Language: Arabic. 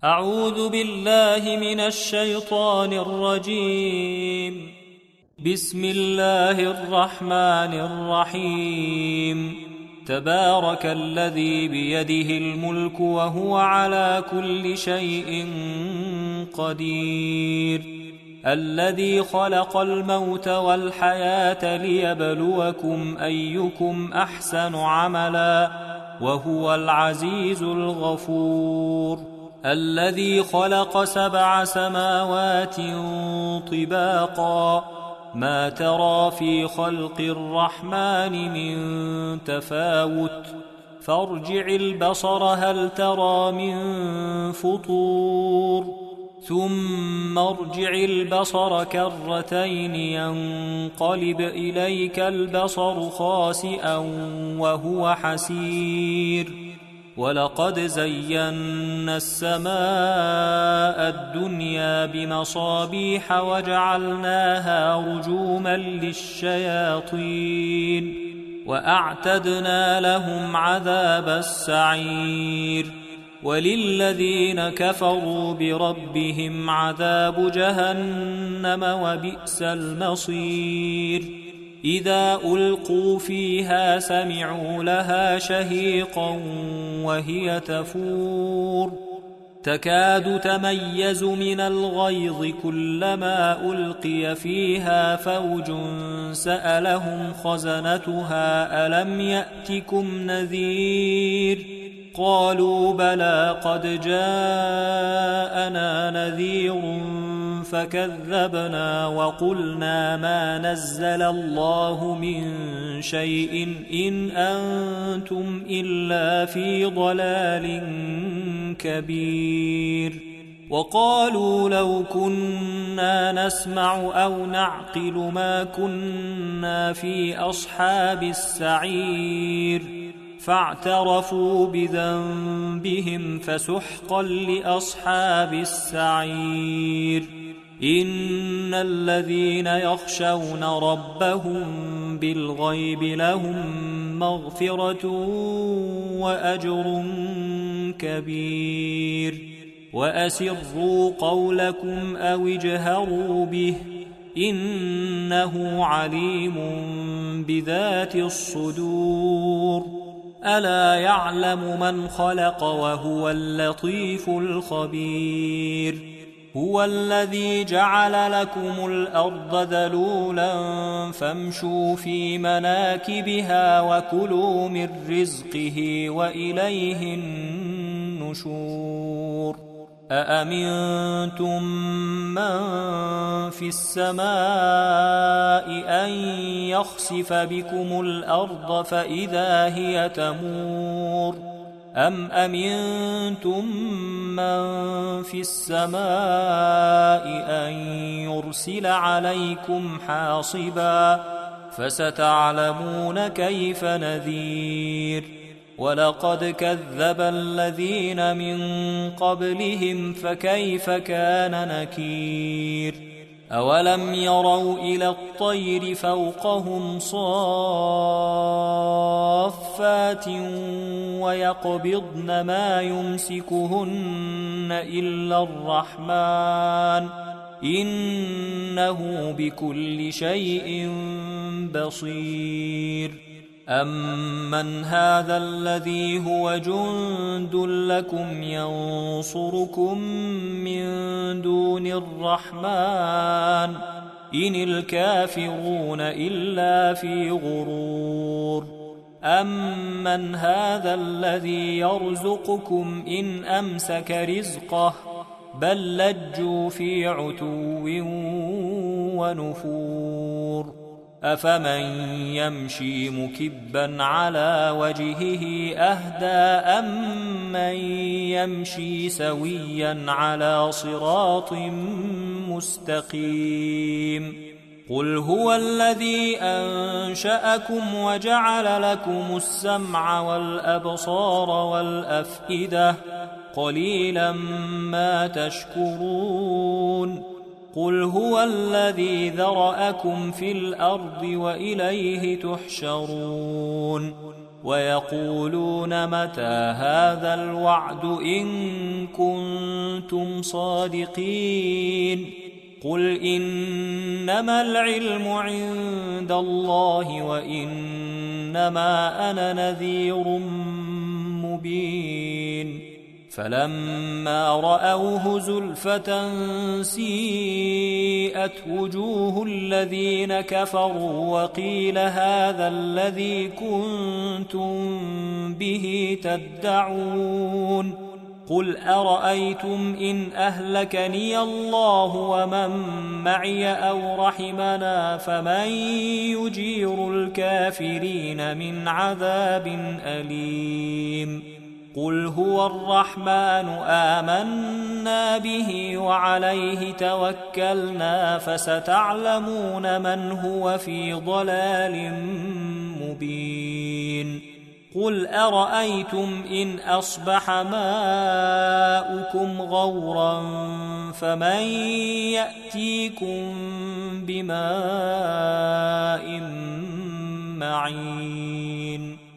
أعوذ بالله من الشيطان الرجيم. بسم الله الرحمن الرحيم. تبارك الذي بيده الملك وهو على كل شيء قدير، الذي خلق الموت والحياة ليبلوكم أيكم أحسن عملا وهو العزيز الغفور، الذي خلق 7 سماوات طباقا ما ترى في خلق الرحمن من تفاوت فارجع البصر هل ترى من فطور ثم ارجع البصر كرتين ينقلب إليك البصر خاسئا وهو حسير، ولقد زينا السماء الدنيا بمصابيح وجعلناها رجوما للشياطين وأعتدنا لهم عذاب السعير، وللذين كفروا بربهم عذاب جهنم وبئس المصير. إذا ألقوا فيها سمعوا لها شهيقا وهي تفور تكاد تميز من الغيظ كلما ألقي فيها فوج سألهم خزنتها ألم يأتكم نذير قالوا بلى قد جاءنا نذير فكذبنا وقلنا ما نزل الله من شيء إن أنتم إلا في ضلال كبير. وقالوا لو كنا نسمع أو نعقل ما كنا في أصحاب السعير فاعترفوا بذنبهم فسحقا لأصحاب السعير. إن الذين يخشون ربهم بالغيب لهم مغفرة وأجر كبير. وأسروا قولكم أو اجهروا به إنه عليم بذات الصدور. ألا يعلم من خلق وهو اللطيف الخبير. هو الذي جعل لكم الأرض ذلولا فامشوا في مناكبها وكلوا من رزقه وإليه النشور. أأمنتم من في السماء أن يخسف بكم الأرض فإذا هي تمور أم أمنتم من في السماء أن يرسل عليكم حاصبا فستعلمون كيف نذير. ولقد كذب الذين من قبلهم فكيف كان نكير. أولم يروا إلى الطير فوقهم صافات ويقبضن ما يمسكهن إلا الرحمن إنه بكل شيء بصير. أمن هذا الذي هو جند لكم ينصركم من دون الرحمن إن الكافرون إلا في غرور. أمن هذا الذي يرزقكم إن أمسك رزقه بل لجوا في عتو ونفور. أفمن يمشي مكبا على وجهه أهدى أمن يمشي سويا على صراط مستقيم. قل هو الذي أنشأكم وجعل لكم السمع والأبصار والأفئدة قليلا ما تشكرون. قل هو الذي ذرأكم في الأرض وإليه تحشرون. ويقولون متى هذا الوعد إن كنتم صادقين قل إنما العلم عند الله وإنما أنا نذير مبين فلما رأوه زلفة سيئت وجوه الذين كفروا وقيل هذا الذي كنتم به تدعون قل أرأيتم إن أهلكني الله ومن معي أو رحمنا فمن يجير الكافرين من عذاب أليم قل هو الرحمن آمنا به وعليه توكلنا فستعلمون من هو في ضلال مبين قل أرأيتم إن أصبح ماؤكم غورا فمن يأتيكم بماء معين